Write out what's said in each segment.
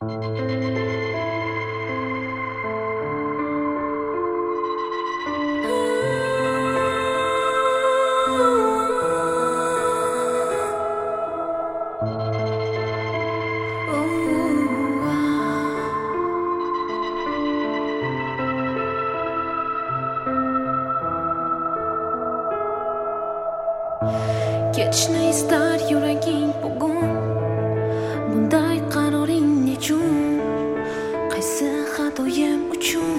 Ketishni istar yuraging bugun. Bunday qaroring nechun? Qaysi xatoyim uchun?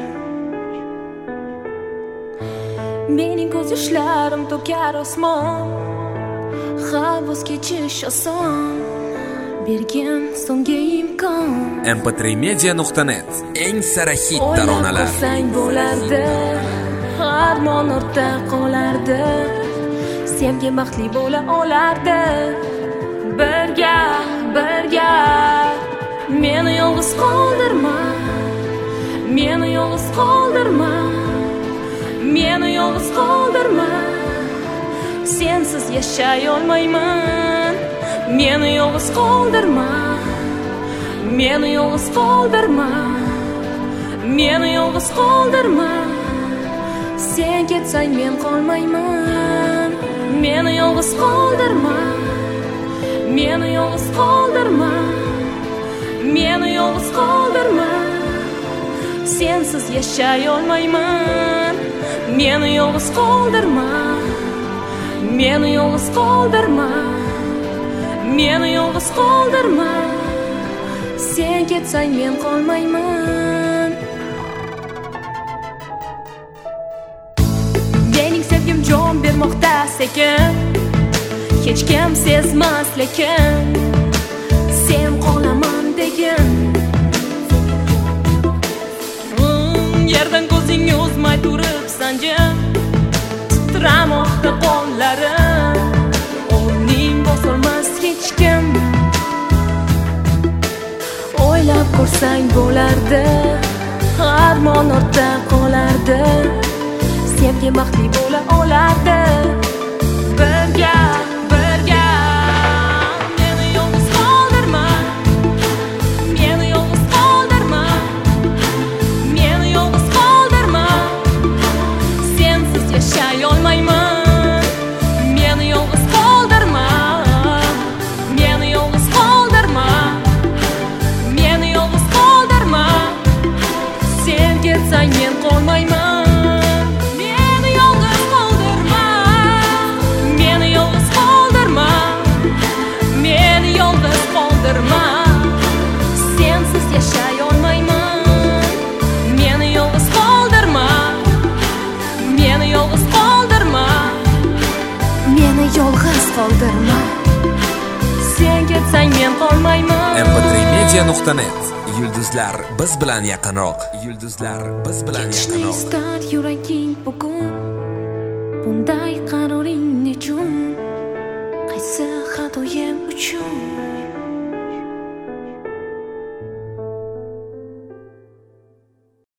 Mening ko'z yoshlarim to'kar osmon. Ha, voz kechish oson. Bergin so'nggi imkon. mp3media.net eng sara hit taronalar. O'ylab bo'lardi, armon ortda qolardi. Sevgi baxtli bo'la olardi. Birga meni yolg'iz qoldirma. Meni yolg'iz qoldirma. Meni yolg'iz qoldirma. Sensiz yashay olmayman. Meni yolg'iz qoldirma. Meni yolg'iz qoldirma. Meni yolg'iz qoldirma. Sen ketsang men qolmayman. Meni yolg'iz qoldirma. Meni yolg'iz qoldirma. Meni yolg'iz qoldirma. Sensiz yashay olmayman. Meni yolg'iz qoldirma. Meni yolg'iz qoldirma. Meni yolg'iz qoldirma. Sen ketsang men qolmayman. Mening sevgim jon bermoqda sekin. Hech kim sezmas lekin sen qolaman degin. Yerdan ko'zingni uzmay turibsan jim. Titramoqda qo'llarim. O'rning bosolmas hech kim. O'ylab ko'rsang bo'lardi, armon ortda qolardi. Sevgi baxtli bo'la olardi. Birga meni yolg'iz qoldirma. Meni yolg'iz qoldirma. Meni yolg'iz qoldirma. Sensiz yashay olmayman. Meni yolg'iz qoldirma. Meni yolg'iz qoldirma. Meni yolg'iz qoldirma. Sen ketsang men qolmayman. Meni yolg'iz qoldirma. Meni yolg'iz qoldirma. Meni yolg'iz qoldirma. Sensiz yashay olmayman. Meni yolg'iz qoldirma. Meni yolg'iz qoldirma. Meni yolg'iz qoldirma. Sen ketsang men qolmayman. mp3media.net yulduzlar biz bilan yaqinroq. Yulduzlar biz bilan yaqinroq. Istar yuraging bugun. Bunday qaroring nechun? Qaysi xatoyim uchun?